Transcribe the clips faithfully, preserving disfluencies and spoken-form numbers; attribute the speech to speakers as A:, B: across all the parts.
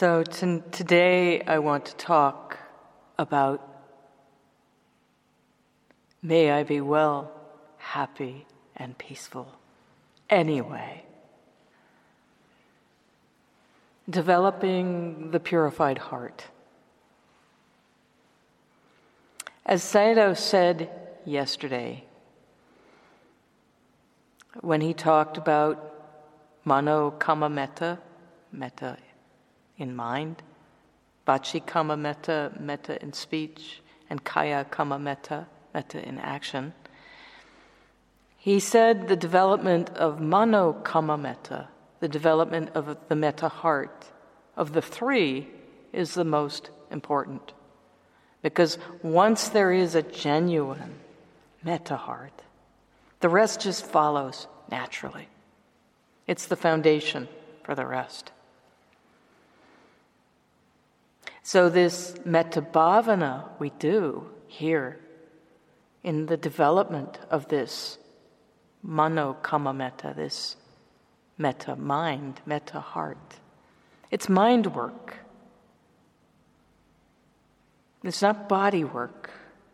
A: So t- today I want to talk about may I be well, happy, and peaceful. Anyway, developing the purified heart. As Sayadaw said yesterday, when he talked about mano kamma metta, metta in mind, vaci kamma metta, metta in speech, and kaya kamma metta, metta in action, he said the development of mano kamma metta, the development of the metta heart, of the three, is the most important. Because once there is a genuine metta heart, the rest just follows naturally. It's the foundation for the rest. So this metta bhavana we do here in the development of this mano kamma metta, this metta mind, metta heart, it's mind work. It's not body work.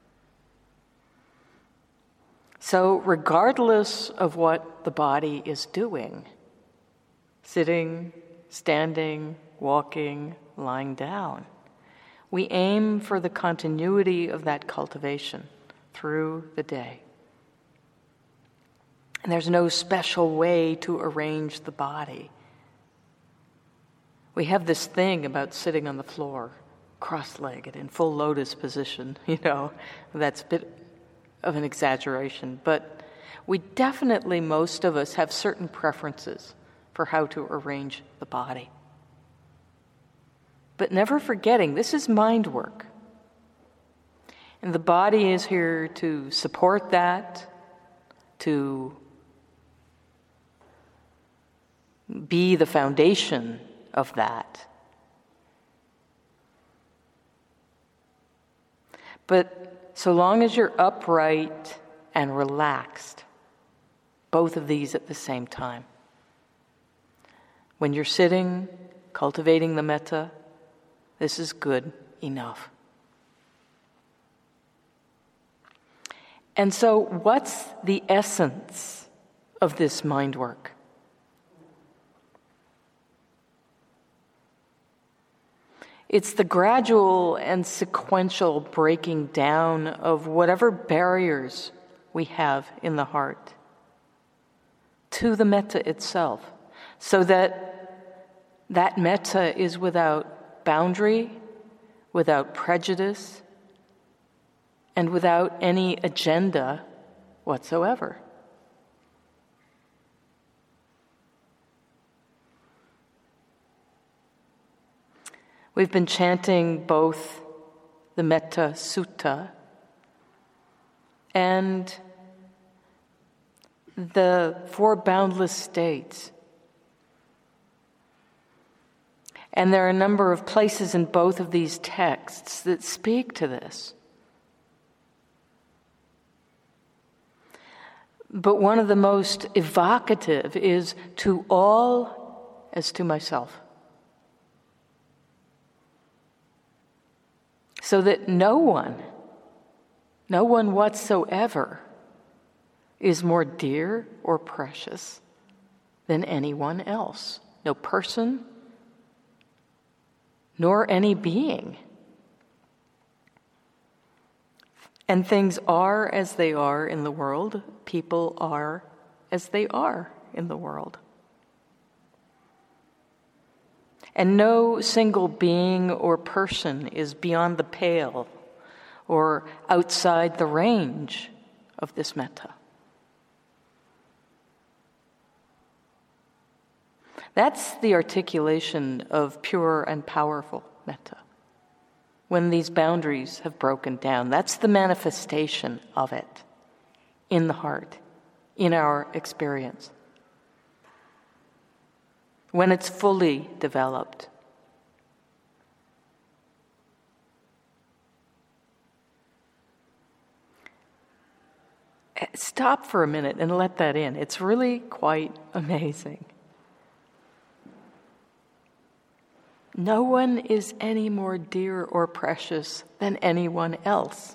A: So regardless of what the body is doing, sitting, standing, walking, lying down, we aim for the continuity of that cultivation through the day. And there's no special way to arrange the body. We have this thing about sitting on the floor, cross-legged, in full lotus position, you know, that's a bit of an exaggeration, but we definitely, most of us, have certain preferences for how to arrange the body. But never forgetting, this is mind work. And the body is here to support that, to be the foundation of that. But so long as you're upright and relaxed, both of these at the same time. When you're sitting, cultivating the metta, this is good enough. And so what's the essence of this mind work? It's the gradual and sequential breaking down of whatever barriers we have in the heart to the metta itself, so that that metta is without boundary, without prejudice, and without any agenda whatsoever. We've been chanting both the Metta Sutta and the Four Boundless States. And there are a number of places in both of these texts that speak to this. But one of the most evocative is to all as to myself. So that no one, no one whatsoever is more dear or precious than anyone else. No person, nor any being. And things are as they are in the world. People are as they are in the world. And no single being or person is beyond the pale or outside the range of this metta. That's the articulation of pure and powerful metta. When these boundaries have broken down, that's the manifestation of it in the heart, in our experience. When it's fully developed. Stop for a minute and let that in. It's really quite amazing. No one is any more dear or precious than anyone else.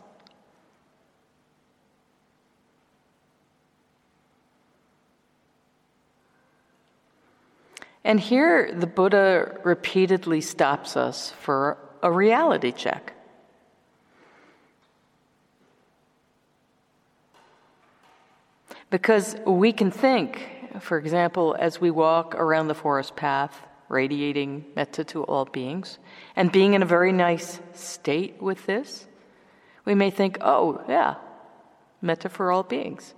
A: And here the Buddha repeatedly stops us for a reality check. Because we can think, for example, as we walk around the forest path, radiating metta to all beings, and being in a very nice state with this, we may think, oh, yeah, metta for all beings.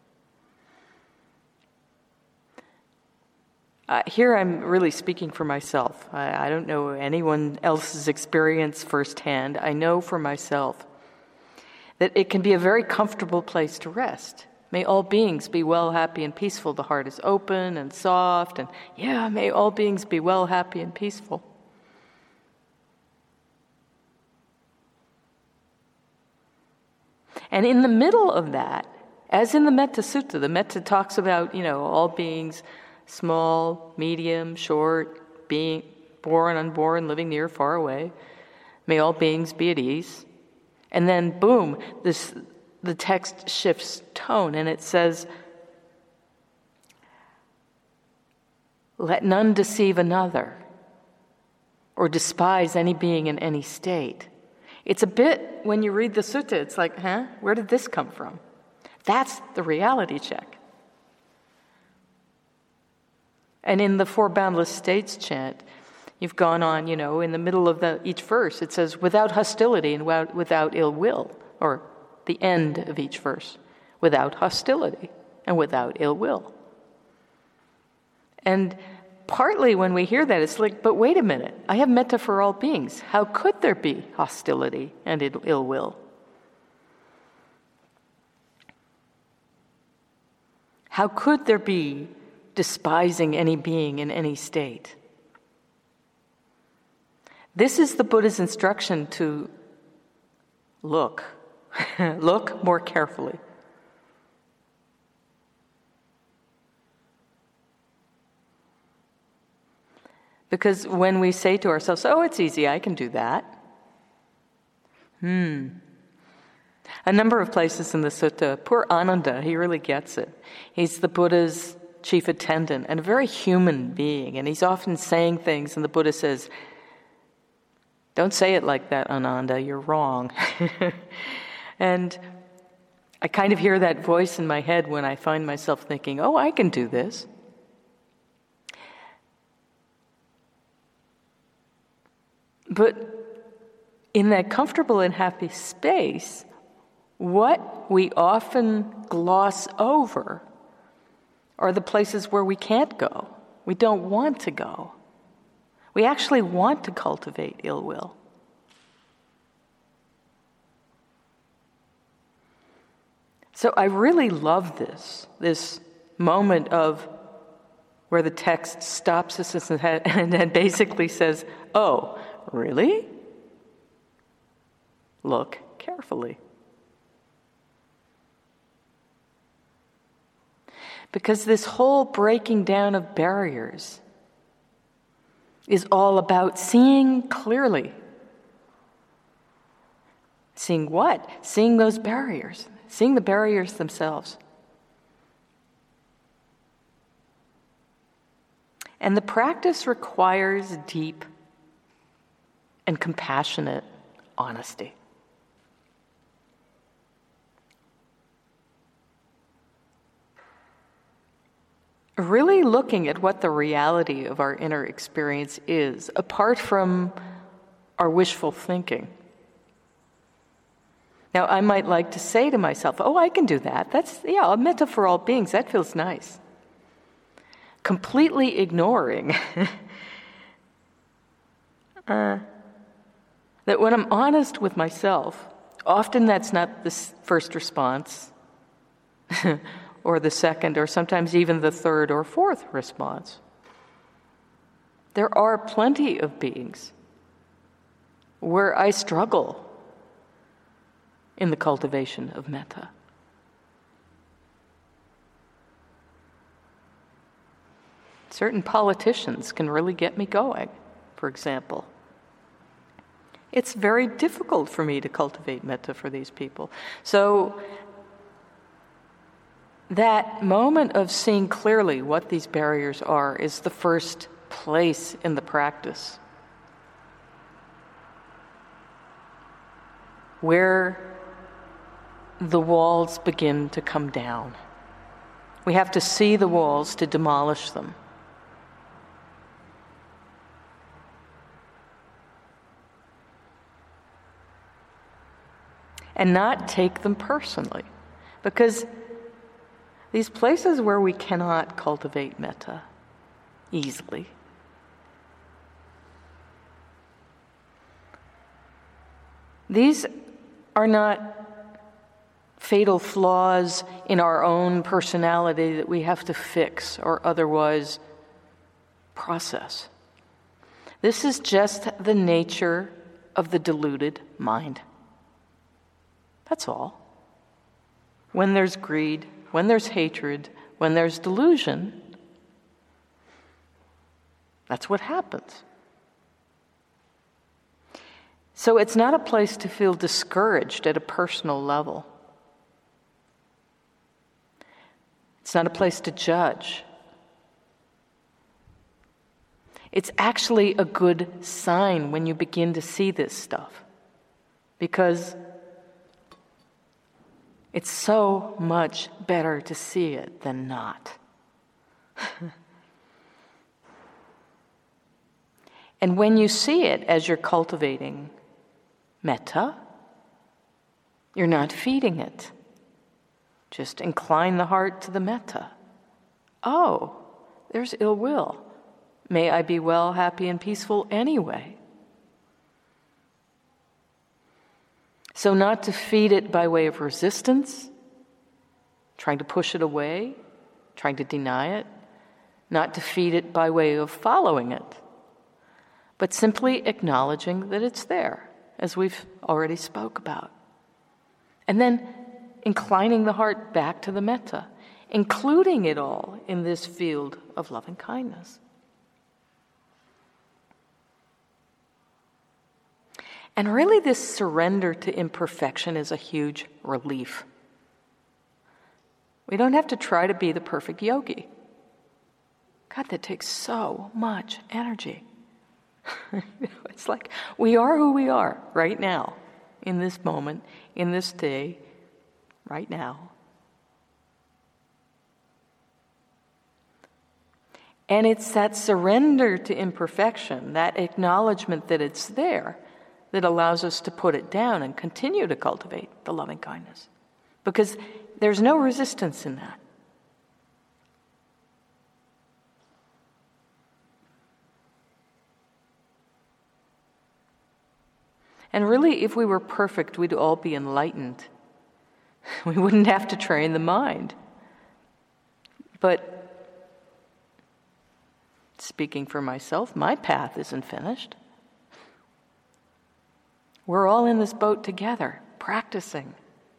A: Uh, here I'm really speaking for myself. I, I don't know anyone else's experience firsthand. I know for myself that it can be a very comfortable place to rest. May all beings be well, happy, and peaceful. The heart is open and soft, and yeah, may all beings be well, happy, and peaceful. And in the middle of that, as in the Metta Sutta, the Metta talks about, you know, all beings, small, medium, short, being born, unborn, living near, far away. May all beings be at ease. And then, boom, this the text shifts tone, and it says, let none deceive another or despise any being in any state. It's a bit, when you read the sutta, it's like, huh, where did this come from? That's the reality check. And in the Four Boundless States chant, you've gone on, you know, in the middle of the, each verse, it says, without hostility and without, without ill will, or the end of each verse, without hostility and without ill will. And partly when we hear that, it's like, but wait a minute, I have metta for all beings. How could there be hostility and ill will? How could there be despising any being in any state? This is the Buddha's instruction to look. Look more carefully. Because when we say to ourselves, oh, it's easy, I can do that. Hmm. A number of places in the sutta, poor Ananda, he really gets it. He's the Buddha's chief attendant and a very human being, and he's often saying things, and the Buddha says, don't say it like that, Ananda, you're wrong. And I kind of hear that voice in my head when I find myself thinking, oh, I can do this. But in that comfortable and happy space, what we often gloss over are the places where we can't go. We don't want to go. We actually want to cultivate ill will. So I really love this, this moment of where the text stops us and then basically says, oh, really? Look carefully. Because this whole breaking down of barriers is all about seeing clearly. Seeing what? Seeing those barriers. Seeing the barriers themselves. And the practice requires deep and compassionate honesty. Really looking at what the reality of our inner experience is, apart from our wishful thinking. Now, I might like to say to myself, oh, I can do that. That's, yeah, a metta for all beings. That feels nice. Completely ignoring uh, that when I'm honest with myself, often that's not the first response or the second, or sometimes even the third or fourth response. There are plenty of beings where I struggle in the cultivation of metta. Certain politicians can really get me going, for example. It's very difficult for me to cultivate metta for these people. So that moment of seeing clearly what these barriers are is the first place in the practice where the walls begin to come down. We have to see the walls to demolish them. And not take them personally. Because these places where we cannot cultivate metta easily, these are not fatal flaws in our own personality that we have to fix or otherwise process. This is just the nature of the deluded mind. That's all. When there's greed, when there's hatred, when there's delusion, that's what happens. So it's not a place to feel discouraged at a personal level. It's not a place to judge. It's actually a good sign when you begin to see this stuff, because it's so much better to see it than not. And when you see it as you're cultivating metta, you're not feeding it. Just incline the heart to the metta. Oh, there's ill will. May I be well, happy, and peaceful anyway. So not to feed it by way of resistance, trying to push it away, trying to deny it, not to feed it by way of following it, but simply acknowledging that it's there, as we've already spoke about. And then inclining the heart back to the metta, including it all in this field of loving kindness. And really, this surrender to imperfection is a huge relief. We don't have to try to be the perfect yogi. God, that takes so much energy. It's like we are who we are right now, in this moment, in this day, right now. And it's that surrender to imperfection, that acknowledgement that it's there, that allows us to put it down and continue to cultivate the loving kindness. Because there's no resistance in that. And really, if we were perfect, we'd all be enlightened. We wouldn't have to train the mind. But speaking for myself, my path isn't finished. We're all in this boat together, practicing.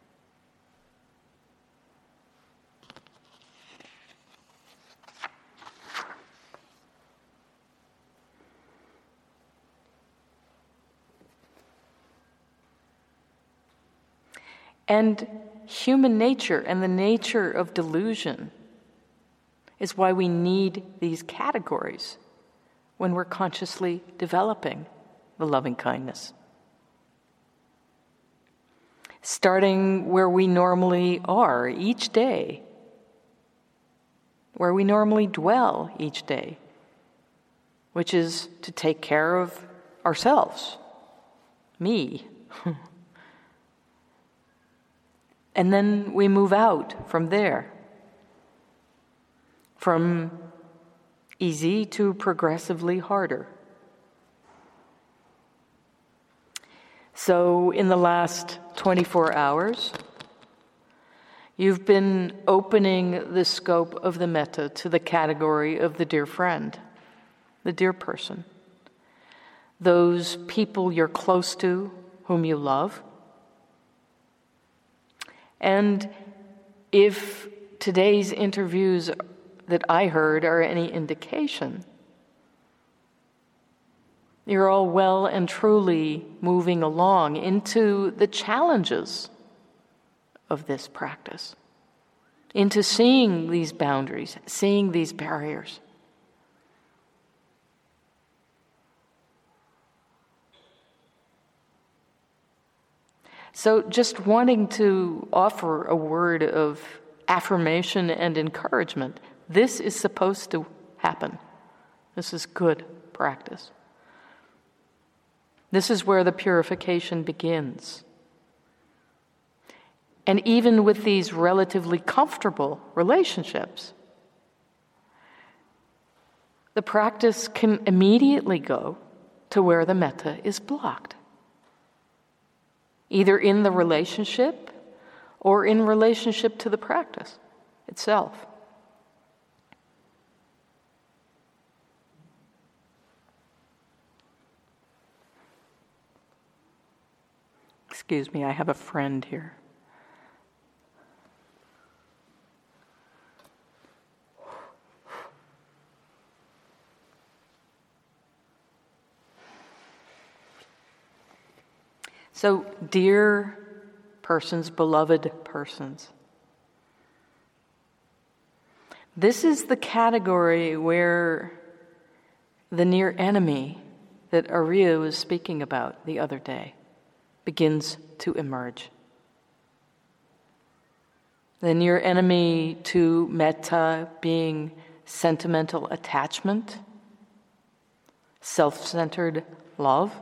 A: And human nature and the nature of delusion is why we need these categories when we're consciously developing the loving kindness. Starting where we normally are each day, where we normally dwell each day, which is to take care of ourselves, me. And then we move out from there, from easy to progressively harder. So in the last twenty-four hours, you've been opening the scope of the metta to the category of the dear friend, the dear person, those people you're close to, whom you love. And if today's interviews that I heard are any indication, You're all well and truly moving along into the challenges of this practice, into seeing these boundaries, seeing these barriers. So just wanting to offer a word of affirmation and encouragement. This is supposed to happen. This is good practice. This is where the purification begins. And even with these relatively comfortable relationships, the practice can immediately go to where the metta is blocked, either in the relationship or in relationship to the practice itself. Excuse me, I have a friend here. So, dear persons, beloved persons, this is the category where the near enemy that Arya was speaking about the other day begins to emerge. The near enemy to metta being sentimental attachment, self-centered love.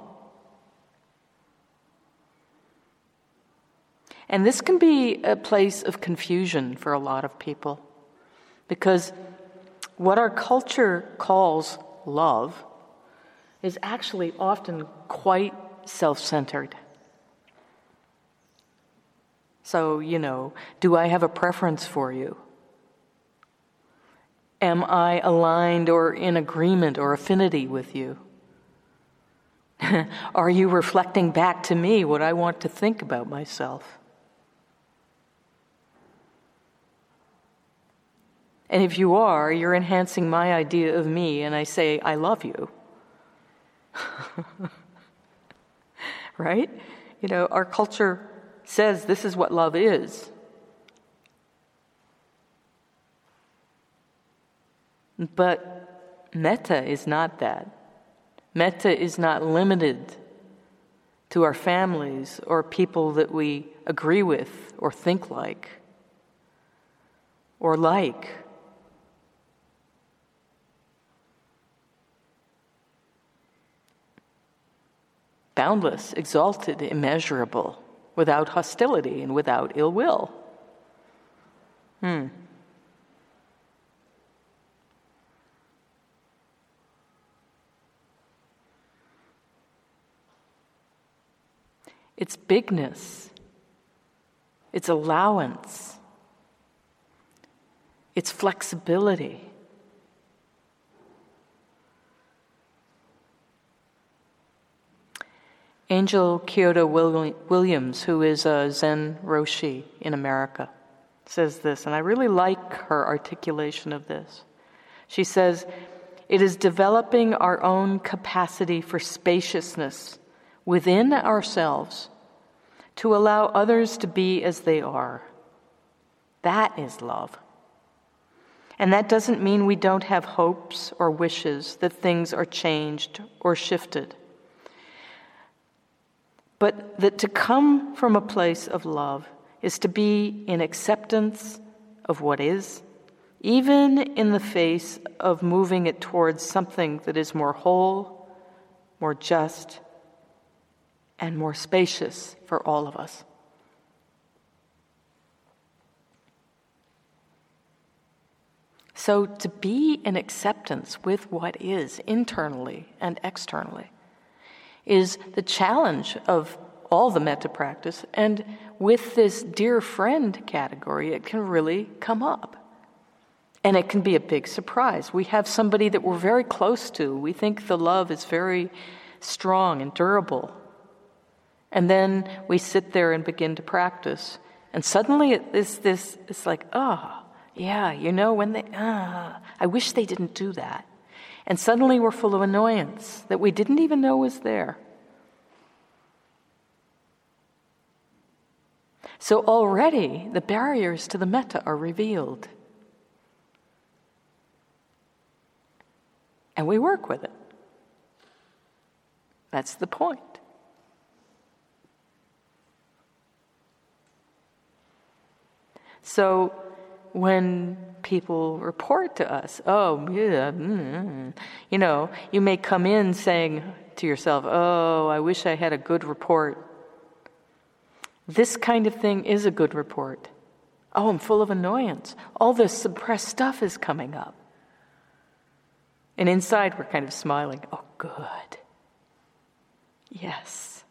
A: And this can be a place of confusion for a lot of people, because what our culture calls love is actually often quite self-centered. So, you know, do I have a preference for you? Am I aligned or in agreement or affinity with you? Are you reflecting back to me what I want to think about myself? And if you are, you're enhancing my idea of me, and I say, I love you. Right? You know, our culture says this is what love is. But metta is not that. Metta is not limited to our families or people that we agree with or think like or like. Boundless, exalted, immeasurable, without hostility and without ill will. Hmm. Its bigness, its allowance, its flexibility. Angel Kyoto Williams, who is a Zen Roshi in America, says this, and I really like her articulation of this. She says, "It is developing our own capacity for spaciousness within ourselves to allow others to be as they are. That is love. And that doesn't mean we don't have hopes or wishes that things are changed or shifted. But that to come from a place of love is to be in acceptance of what is, even in the face of moving it towards something that is more whole, more just, and more spacious for all of us." So to be in acceptance with what is, internally and externally, is the challenge of all the metta practice, and with this dear friend category, it can really come up. And it can be a big surprise. We have somebody that we're very close to. We think the love is very strong and durable. And then we sit there and begin to practice. And suddenly it is this, it's like, oh, yeah, you know, when they, ah, I wish they didn't do that. And suddenly we're full of annoyance that we didn't even know was there. So already the barriers to the metta are revealed. And we work with it. That's the point. So when people report to us, oh, yeah, mm, you know, you may come in saying to yourself, oh, I wish I had a good report. This kind of thing is a good report. Oh, I'm full of annoyance. All this suppressed stuff is coming up. And inside we're kind of smiling. Oh, good. Yes.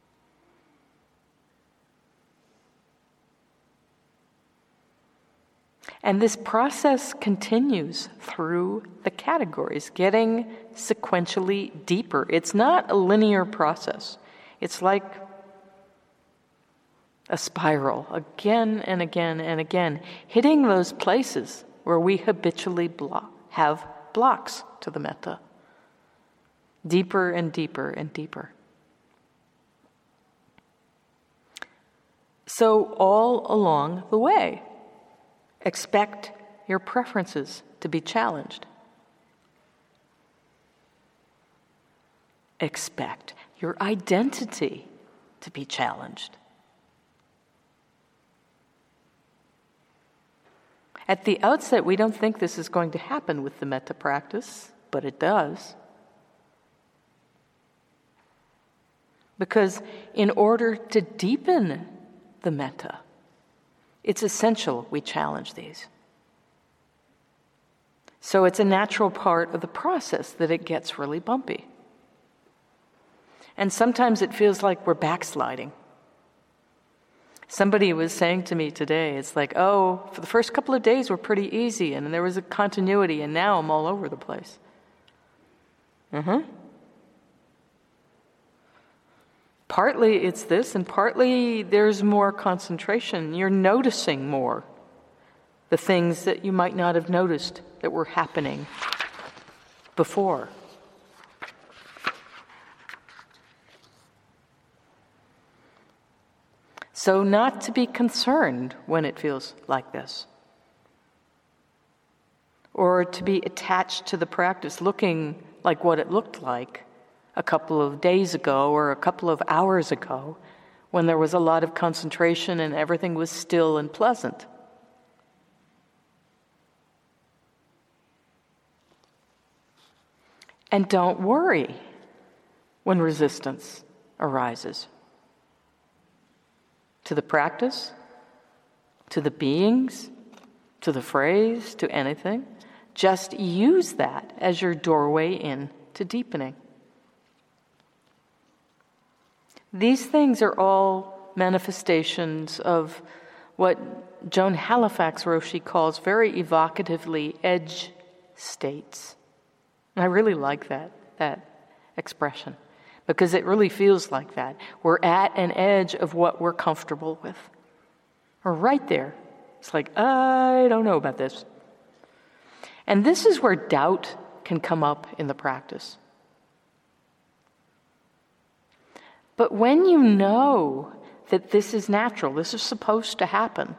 A: And this process continues through the categories, getting sequentially deeper. It's not a linear process. It's like a spiral, again and again and again, hitting those places where we habitually block, have blocks to the metta. Deeper and deeper and deeper. So all along the way, expect your preferences to be challenged. Expect your identity to be challenged. At the outset, we don't think this is going to happen with the metta practice, but it does. Because in order to deepen the metta, it's essential we challenge these. So it's a natural part of the process that it gets really bumpy. And sometimes it feels like we're backsliding. Somebody was saying to me today, it's like, oh, for the first couple of days were pretty easy, and there was a continuity, and now I'm all over the place. Mm-hmm. Partly it's this, and partly there's more concentration. You're noticing more the things that you might not have noticed that were happening before. So not to be concerned when it feels like this. Or to be attached to the practice, looking like what it looked like a couple of days ago or a couple of hours ago when there was a lot of concentration and everything was still and pleasant. And don't worry when resistance arises. To the practice, to the beings, to the phrase, to anything. Just use that as your doorway in to deepening. These things are all manifestations of what Joan Halifax Roshi calls very evocatively edge states. And I really like that, that expression. Because it really feels like that. We're at an edge of what we're comfortable with. We're right there. It's like, I don't know about this. And this is where doubt can come up in the practice. But when you know that this is natural, this is supposed to happen,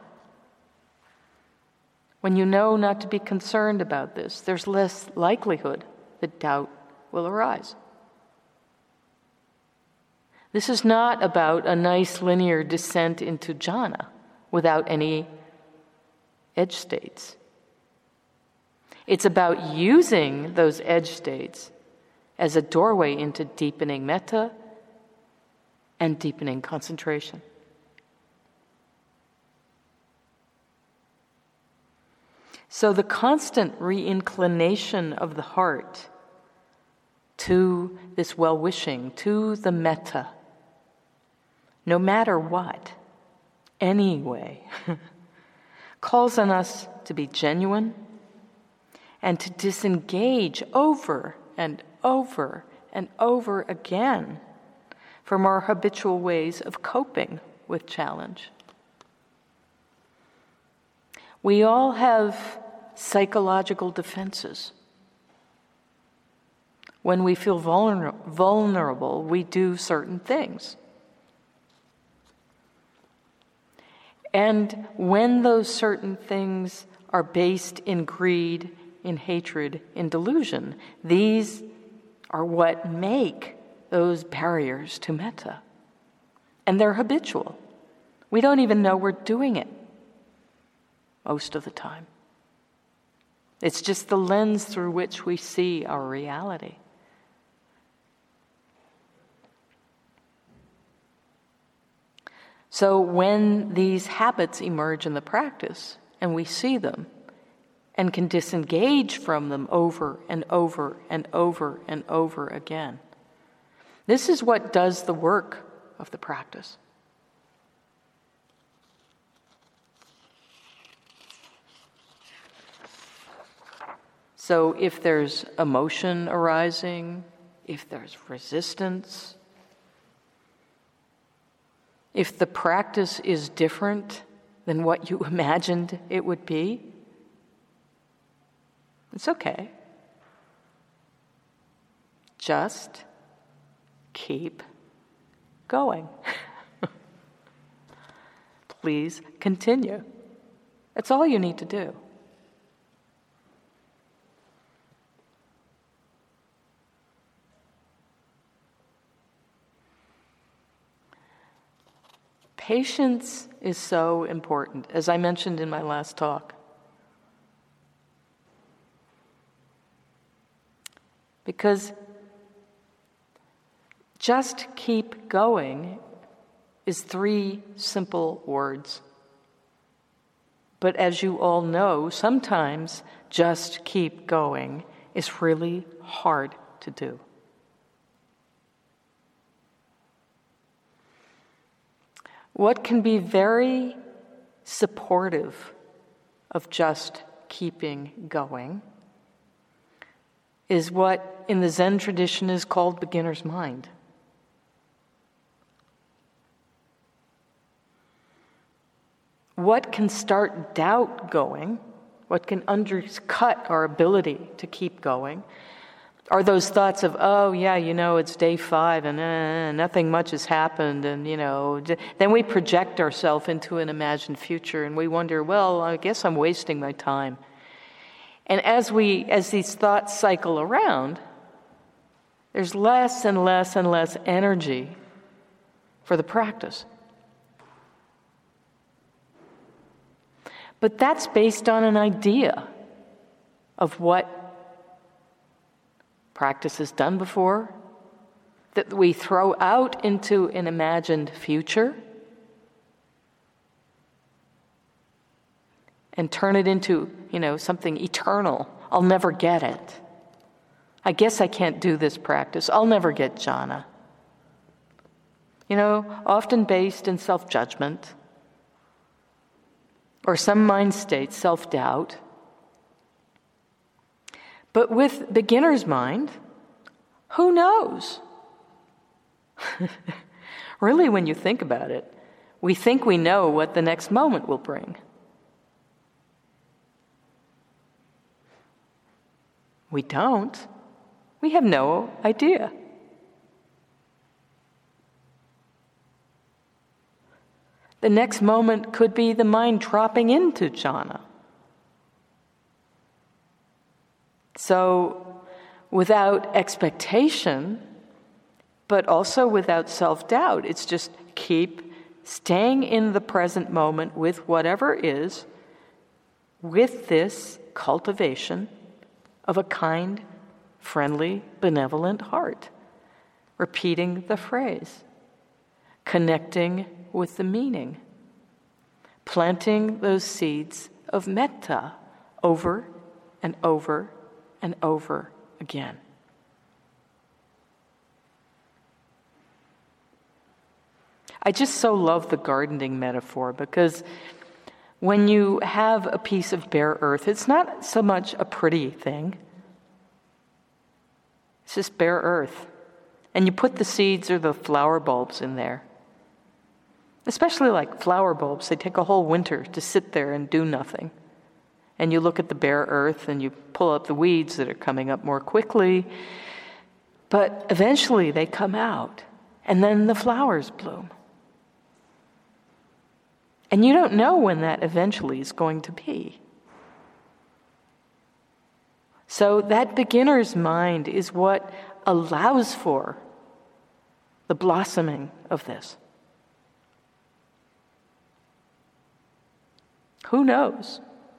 A: when you know not to be concerned about this, there's less likelihood that doubt will arise. This is not about a nice linear descent into jhana without any edge states. It's about using those edge states as a doorway into deepening metta and deepening concentration. So the constant reinclination of the heart to this well-wishing, to the metta, no matter what, anyway, calls on us to be genuine and to disengage over and over and over again from our habitual ways of coping with challenge. We all have psychological defenses. When we feel vulner- vulnerable, we do certain things. And when those certain things are based in greed, in hatred, in delusion, these are what make those barriers to metta. And they're habitual. We don't even know we're doing it most of the time. It's just the lens through which we see our reality. So when these habits emerge in the practice, and we see them, and can disengage from them over and over and over and over again, this is what does the work of the practice. So if there's emotion arising, if there's resistance, if the practice is different than what you imagined it would be, it's okay. Just keep going. Please continue. That's all you need to do. Patience is so important, as I mentioned in my last talk. Because just keep going is three simple words. But as you all know, sometimes just keep going is really hard to do. What can be very supportive of just keeping going is what in the Zen tradition is called beginner's mind. What can start doubt going, what can undercut our ability to keep going, are those thoughts of, oh, yeah, you know, it's day five and uh, nothing much has happened. And, you know, d- then we project ourselves into an imagined future and we wonder, well, I guess I'm wasting my time. And as we, as these thoughts cycle around, there's less and less and less energy for the practice. But that's based on an idea of what practice has done before, that we throw out into an imagined future and turn it into, you know, something eternal. I'll never get it. I guess I can't do this practice. I'll never get jhana. You know, often based in self-judgment or some mind state, self-doubt. But with beginner's mind, who knows? Really, when you think about it, we think we know what the next moment will bring. We don't. We have no idea. The next moment could be the mind dropping into jhana. So, without expectation, but also without self-doubt, it's just keep staying in the present moment with whatever is, with this cultivation of a kind, friendly, benevolent heart. Repeating the phrase, connecting with the meaning, planting those seeds of metta over and over and over again. I just so love the gardening metaphor because when you have a piece of bare earth, it's not so much a pretty thing. It's just bare earth. And you put the seeds or the flower bulbs in there. Especially like flower bulbs, they take a whole winter to sit there and do nothing. And you look at the bare earth and you pull up the weeds that are coming up more quickly. But eventually they come out, and then the flowers bloom. And you don't know when that eventually is going to be. So that beginner's mind is what allows for the blossoming of this. Who knows?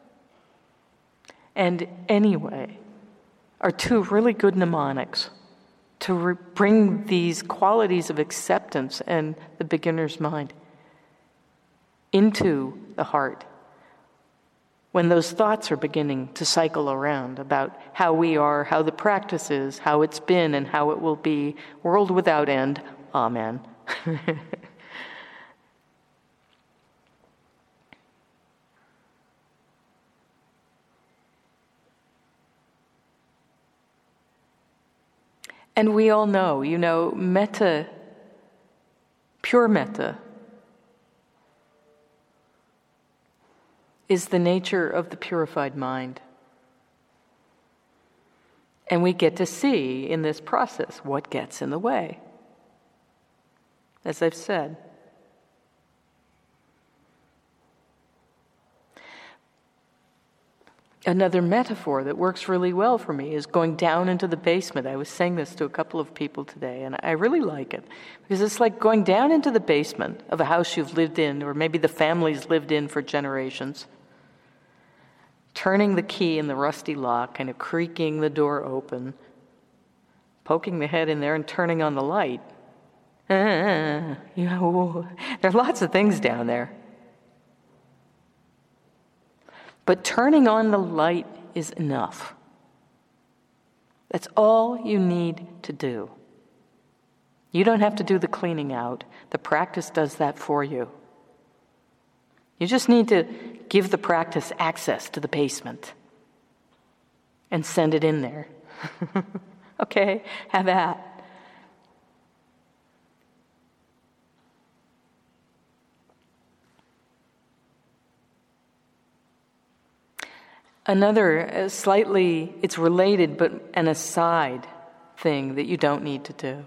A: And anyway, are two really good mnemonics to re- bring these qualities of acceptance and the beginner's mind into the heart when those thoughts are beginning to cycle around about how we are, how the practice is, how it's been, and how it will be, world without end. Amen. And we all know, you know, metta, pure metta, is the nature of the purified mind. And we get to see in this process what gets in the way. As I've said. Another metaphor that works really well for me is going down into the basement. I was saying this to a couple of people today, and I really like it. Because it's like going down into the basement of a house you've lived in, or maybe the family's lived in for generations. Turning the key in the rusty lock, kind of creaking the door open, poking the head in there and turning on the light. Ah, you know, there are lots of things down there. But turning on the light is enough. That's all you need to do. You don't have to do the cleaning out. The practice does that for you. You just need to give the practice access to the basement and send it in there. Okay, have at. Another, uh, slightly, it's related, but an aside thing that you don't need to do,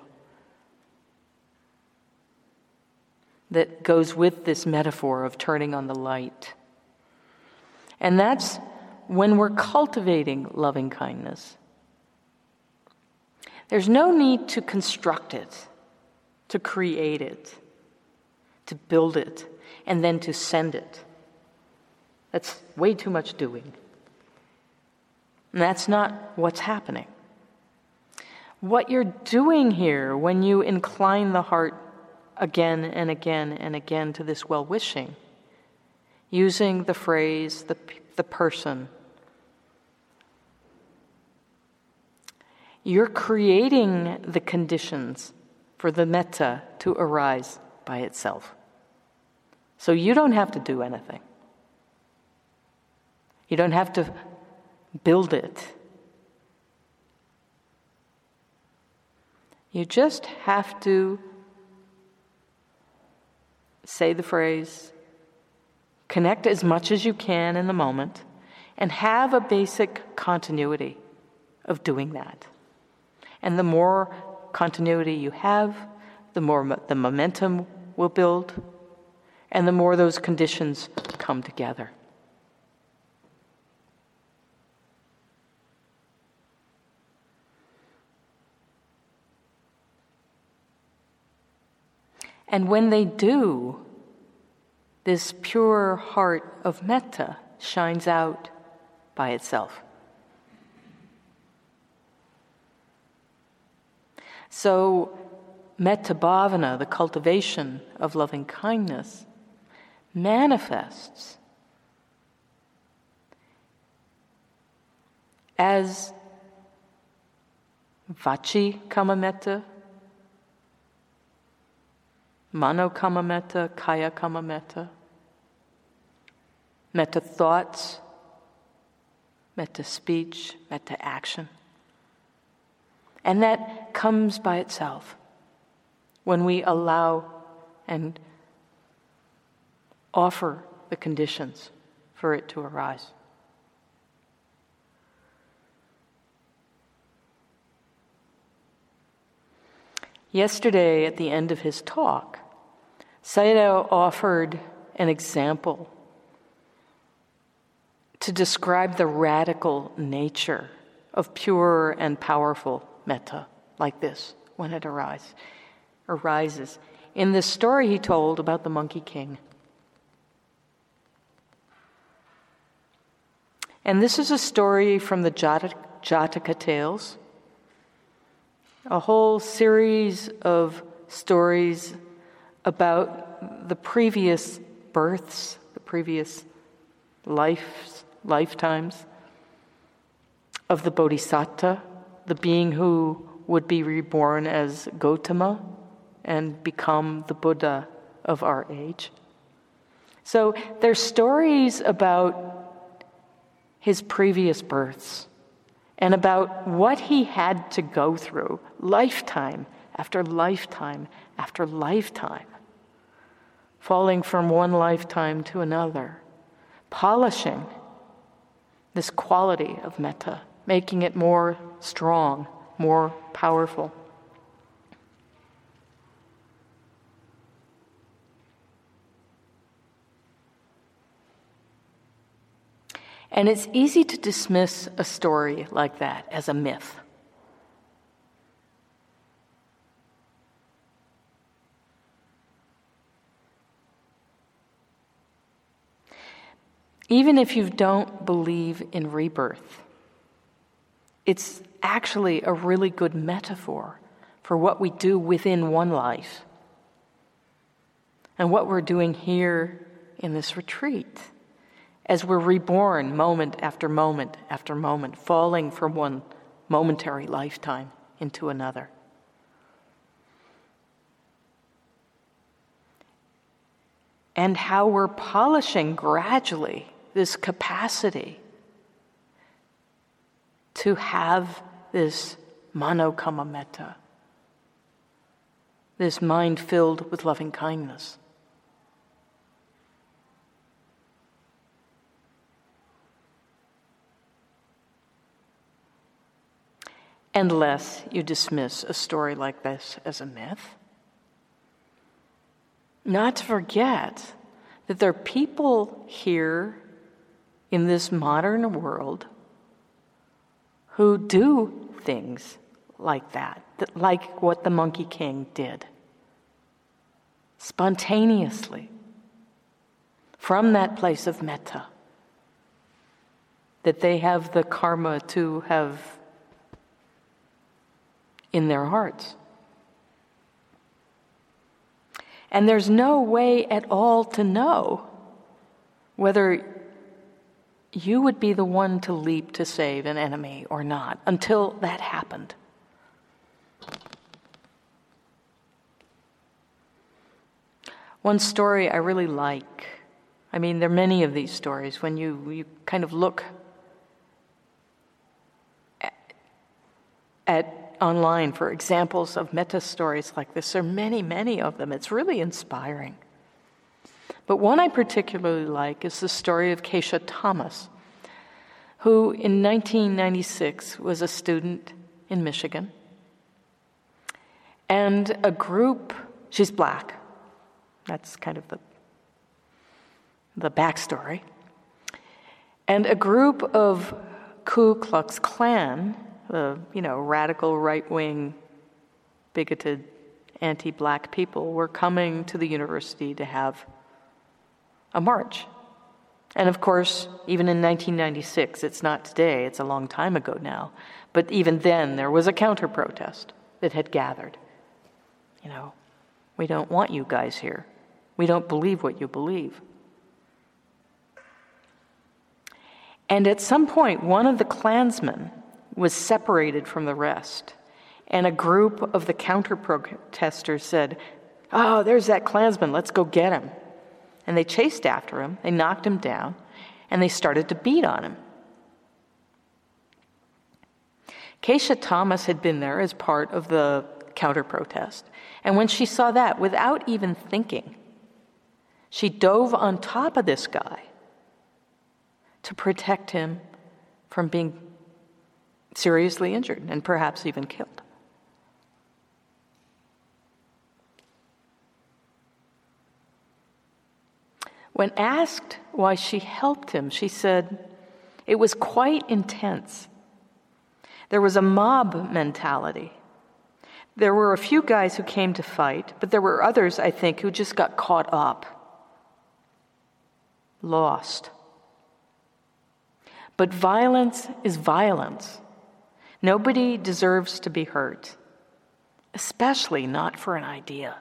A: that goes with this metaphor of turning on the light. And that's when we're cultivating loving kindness. There's no need to construct it, to create it, to build it, and then to send it. That's way too much doing. And that's not what's happening. What you're doing here when you incline the heart again and again and again to this well-wishing, using the phrase, the, the person, you're creating the conditions for the metta to arise by itself. So you don't have to do anything. You don't have to build it. You just have to say the phrase, connect as much as you can in the moment, and have a basic continuity of doing that. And the more continuity you have, the more mo- the momentum will build, and the more those conditions come together. And when they do, this pure heart of metta shines out by itself. So, metta bhavana, the cultivation of loving kindness, manifests as vachi kama metta, mano kama metta, kaya kama metta, metta thoughts, metta speech, metta action. And that comes by itself when we allow and offer the conditions for it to arise. Yesterday, at the end of his talk, Sayadaw offered an example to describe the radical nature of pure and powerful metta, like this, when it arise, arises. In this story he told about the Monkey King. And this is a story from the Jataka, Jataka Tales, a whole series of stories about the previous births, the previous lives, lifetimes of the Bodhisattva, the being who would be reborn as Gautama and become the Buddha of our age. So there's stories about his previous births and about what he had to go through lifetime after lifetime after lifetime, falling from one lifetime to another, polishing this quality of metta, making it more strong, more powerful. And it's easy to dismiss a story like that as a myth. Even if you don't believe in rebirth, it's actually a really good metaphor for what we do within one life and what we're doing here in this retreat as we're reborn moment after moment after moment, falling from one momentary lifetime into another. And how we're polishing gradually this capacity to have this mano-kamma metta, this mind filled with loving kindness. Unless you dismiss a story like this as a myth. Not to forget that there are people here in this modern world who do things like that, that like what the Monkey King did. Spontaneously, from that place of metta, that they have the karma to have in their hearts. And there's no way at all to know whether you would be the one to leap to save an enemy or not until that happened. One story I really like, I mean, there are many of these stories when you, you kind of look at, at online for examples of metta stories like this. There are many, many of them. It's really inspiring. But one I particularly like is the story of Keisha Thomas, who in nineteen ninety-six was a student in Michigan. And a group, she's black. That's kind of the, the backstory. And a group of Ku Klux Klan, the, you know, radical right-wing, bigoted, anti-black people were coming to the university to have a march. And of course, even in nineteen ninety-six, it's not today, it's a long time ago now, but even then there was a counter-protest that had gathered. You know, we don't want you guys here. We don't believe what you believe. And at some point, one of the Klansmen was separated from the rest. And a group of the counter-protesters said, "Oh, there's that Klansman, let's go get him." And they chased after him, they knocked him down, and they started to beat on him. Keisha Thomas had been there as part of the counter-protest. And when she saw that, without even thinking, she dove on top of this guy to protect him from being seriously injured and perhaps even killed. When asked why she helped him, she said, "It was quite intense. There was a mob mentality. There were a few guys who came to fight, but there were others, I think, who just got caught up, lost. But violence is violence. Nobody deserves to be hurt, especially not for an idea."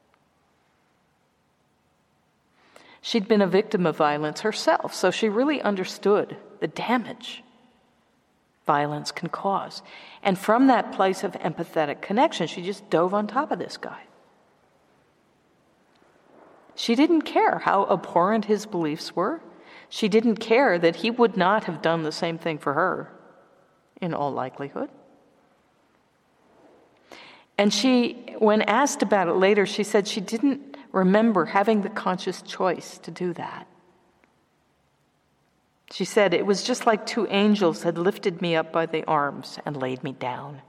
A: She'd been a victim of violence herself, so she really understood the damage violence can cause. And from that place of empathetic connection, she just dove on top of this guy. She didn't care how abhorrent his beliefs were. She didn't care that he would not have done the same thing for her, in all likelihood. And she, when asked about it later, she said she didn't remember having the conscious choice to do that. She said, "It was just like two angels had lifted me up by the arms and laid me down."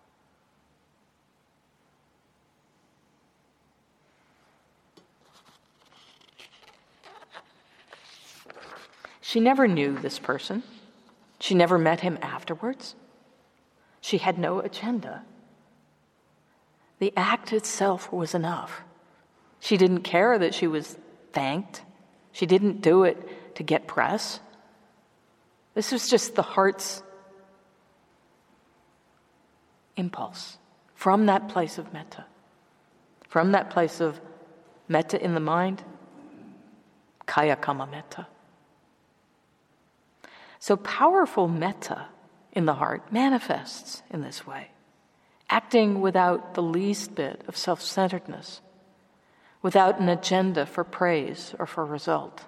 A: She never knew this person. She never met him afterwards. She had no agenda. The act itself was enough. She didn't care that she was thanked. She didn't do it to get press. This was just the heart's impulse from that place of metta, from that place of metta in the mind, kaya kama metta. So powerful metta in the heart manifests in this way, acting without the least bit of self-centeredness, without an agenda for praise or for result.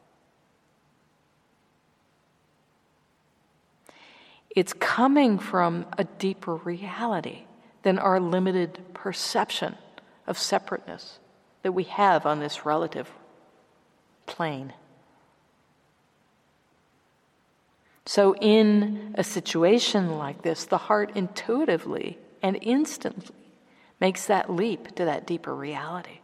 A: It's coming from a deeper reality than our limited perception of separateness that we have on this relative plane. So in a situation like this, the heart intuitively and instantly makes that leap to that deeper reality,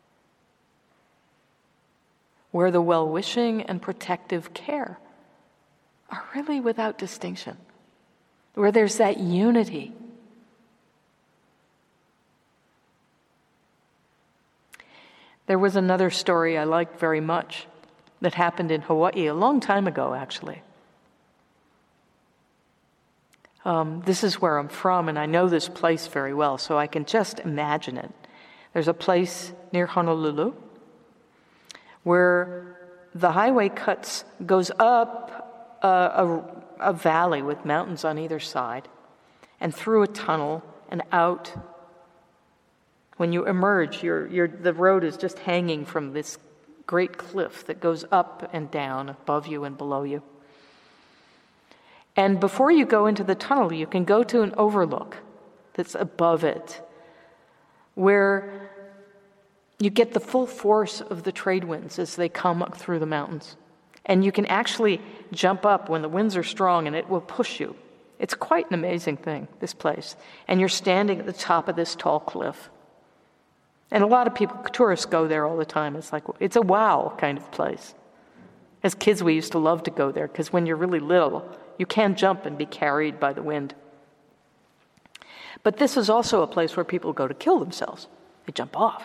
A: where the well-wishing and protective care are really without distinction, where there's that unity. There was another story I liked very much that happened in Hawaii a long time ago, actually. Um, this is where I'm from, and I know this place very well, so I can just imagine it. There's a place near Honolulu where the highway cuts, goes up a, a, a valley with mountains on either side, and through a tunnel and out. When you emerge, you're, you're, the road is just hanging from this great cliff that goes up and down above you and below you. And before you go into the tunnel, you can go to an overlook that's above it, where you get the full force of the trade winds as they come up through the mountains. And you can actually jump up when the winds are strong, and it will push you. It's quite an amazing thing, this place. And you're standing at the top of this tall cliff. And a lot of people, tourists go there all the time. It's like, it's a wow kind of place. As kids, we used to love to go there, because when you're really little, you can jump and be carried by the wind. But this is also a place where people go to kill themselves. They jump off.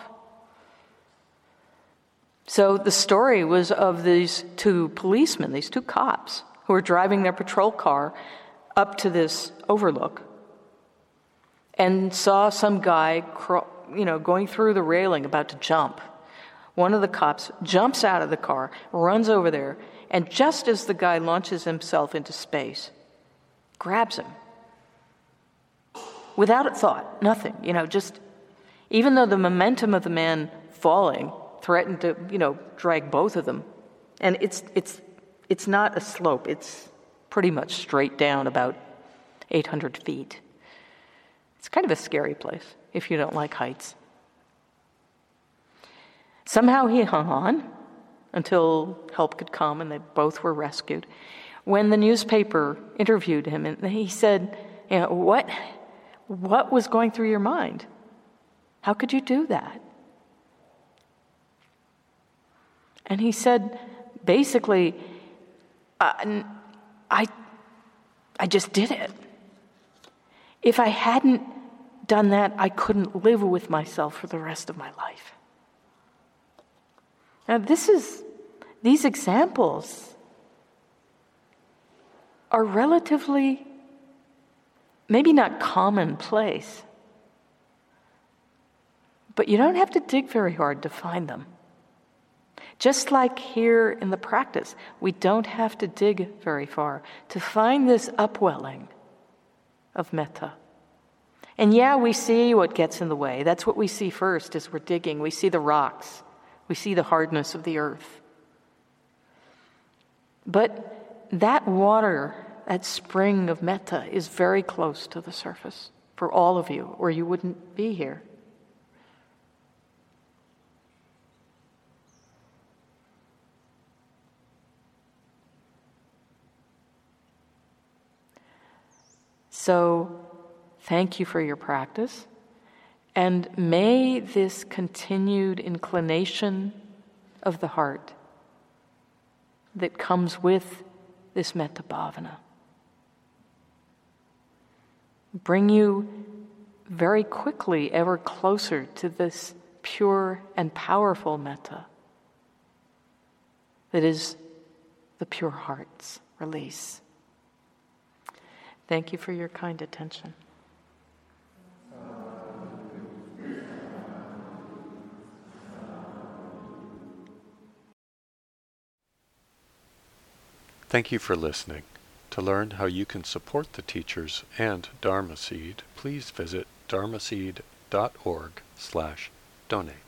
A: So the story was of these two policemen, these two cops, who were driving their patrol car up to this overlook and saw some guy, you know, going through the railing about to jump. One of the cops jumps out of the car, runs over there, and just as the guy launches himself into space, grabs him. Without a thought, nothing, you know, just, even though the momentum of the man falling threatened to, you know, drag both of them. And it's it's it's not a slope, it's pretty much straight down about eight hundred feet. It's kind of a scary place if you don't like heights. Somehow he hung on until help could come, and they both were rescued. When the newspaper interviewed him, and he said, you know, what, what was going through your mind? How could you do that? And he said, basically, uh, I, I just did it. If I hadn't done that, I couldn't live with myself for the rest of my life. Now, this is, these examples are relatively, maybe not commonplace, but you don't have to dig very hard to find them. Just like here in the practice, we don't have to dig very far to find this upwelling of metta. And yeah, we see what gets in the way. That's what we see first as we're digging. We see the rocks. We see the hardness of the earth. But that water, that spring of metta, is very close to the surface for all of you, or you wouldn't be here. So, thank you for your practice, and may this continued inclination of the heart that comes with this metta bhavana bring you very quickly ever closer to this pure and powerful metta that is the pure heart's release. Thank you for your kind attention.
B: Thank you for listening. To learn how you can support the teachers and Dharma Seed, please visit dharmaseed dot org slash donate.